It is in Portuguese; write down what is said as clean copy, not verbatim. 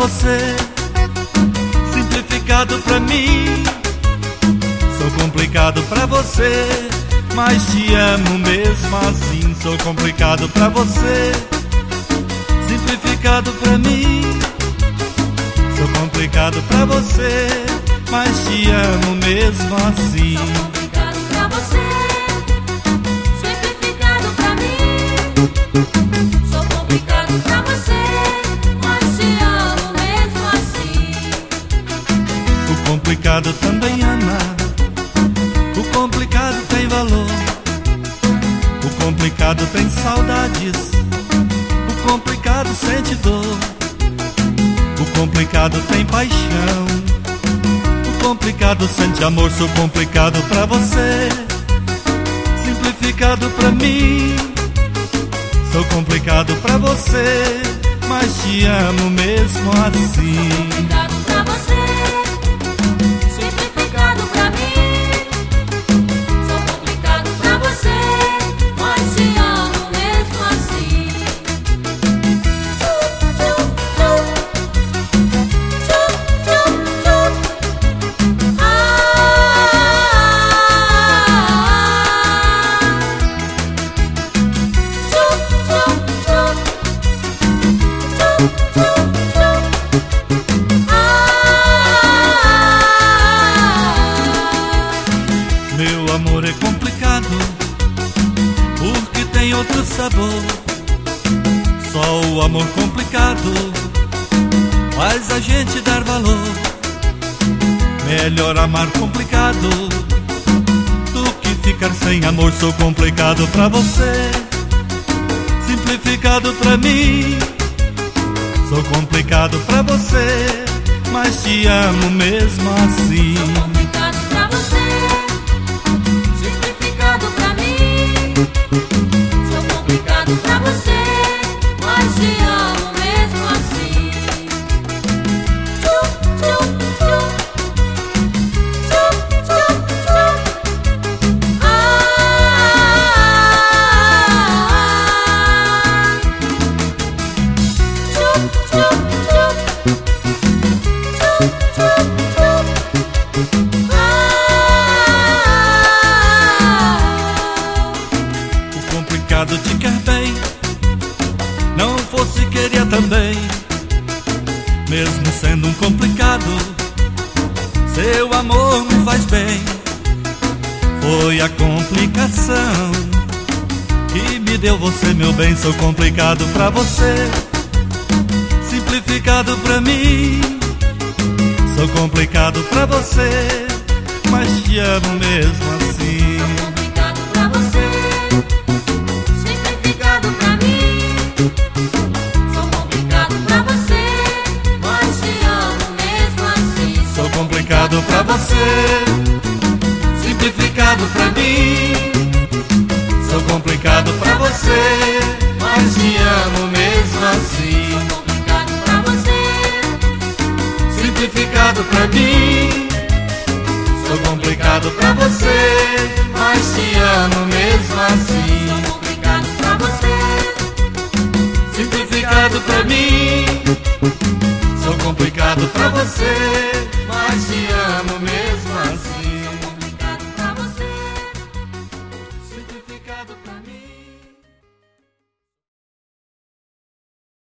você, simplificado pra mim. Sou complicado pra você, mas te amo mesmo assim. Sou complicado pra você, simplificado pra mim. Sou complicado pra você, mas te amo mesmo assim. Sou complicado pra você, simplificado pra mim. Sou complicado pra você, mas te amo mesmo assim. O complicado também ama, o complicado tem valor, o complicado tem saudades, o complicado sente dor, o complicado tem paixão, o complicado sente amor. Sou complicado pra você, simplificado pra mim. Sou complicado pra você, mas te amo mesmo assim. Complicado pra você, simplificado pra mim. Sou complicado pra você, mas te amo mesmo assim. Meu amor é complicado, porque tem outro sabor. Só o amor complicado faz a gente dar valor. Melhor amar complicado do que ficar sem amor. Sou complicado pra você, simplificado pra mim. Sou complicado pra você, mas te amo mesmo assim. Sou complicado pra você, simplificado pra mim. Sou complicado pra você, mas te amo mesmo assim. O complicado te quer bem, não fosse queria também. Mesmo sendo um complicado, seu amor me faz bem. Foi a complicação que me deu você, meu bem. Sou complicado pra você, simplificado pra mim. Sou complicado pra você, mas te amo mesmo assim. Complicado pra você, simplificado pra mim. Sou complicado pra você, mas te amo mesmo assim. Sou complicado pra você, simplificado pra mim. Sou complicado pra você, mas te amo mesmo assim. Sou complicado pra você, Simplificado pra mim. Sou complicado pra você, mas te amo mesmo assim. sou complicado pra você, Simplificado pra mim. Sou complicado pra você,